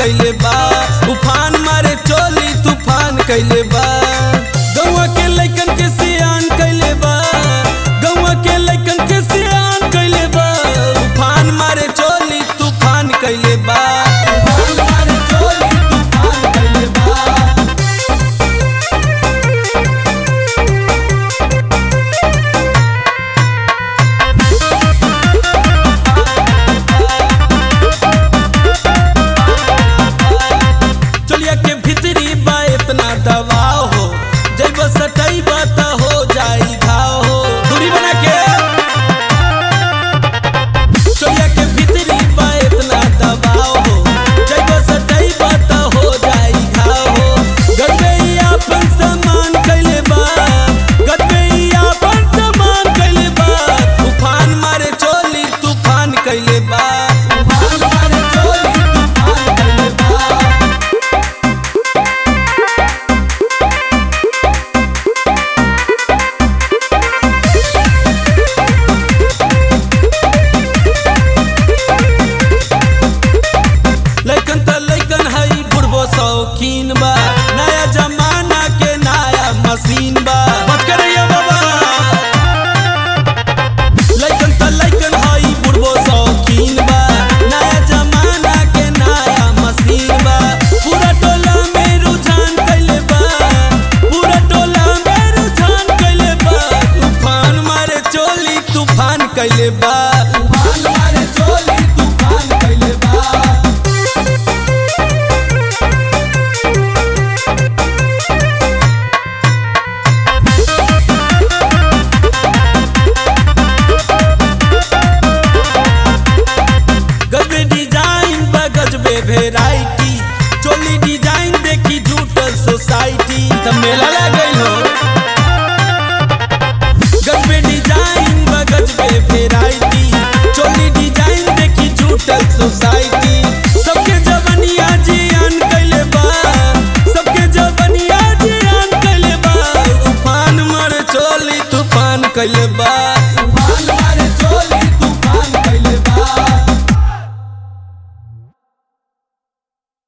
कैले बा, उफान मारे चोली तूफान कैले बा। गौवा के लइकन के सियान कैले बा, गौवा के लइकन के सियान कैले बा, उफान मारे चोली तूफान कैले बा, उफान मारे चोली तूफान कैले बा। चलिया के भीतरी बा इतना दबाव हो, जब सटई बात हो जाई घाव हो। दूरी बना के चलिया के भीतरी बा इतना दबाव हो, जब सटई बात हो जाई घाव हो। गदबे अपन समान कैले बा, गदबे अपन समान कैले बा, तूफान मारे चोली तूफान कैले बा, तूफान मारे चोली तूफान कैले बा। लइकन त लइकन हई बुढ़बो शौकीन बा, नया जमाना के नया मशीन बा। मत करिया बाबा, लइकन त लइकन हई बुढ़बो शौकीन बा, नया जमाना के नया मशीन बा। पूरा टोला में रुझान कैले बा, पूरा टोला में रुझान कैले बा, तूफान मारे चोली तूफान कैले बा, तूफान मारे चोली तूफान कैले बा। गजबे डिजाइन बा गजबे वेराइटी, चोली डिजाइन देखी जुटल सोसाइटी, त मेला लगल हो। गजबे डिजाइन बा गजबे वेराइटी, चोली डिजाइन देखी जुटल सोसाइटी। सबके जवनिया जियान कैले बा, सबके जवनिया जियान कैले बा, उफान मारे चोली तूफान कैले बा।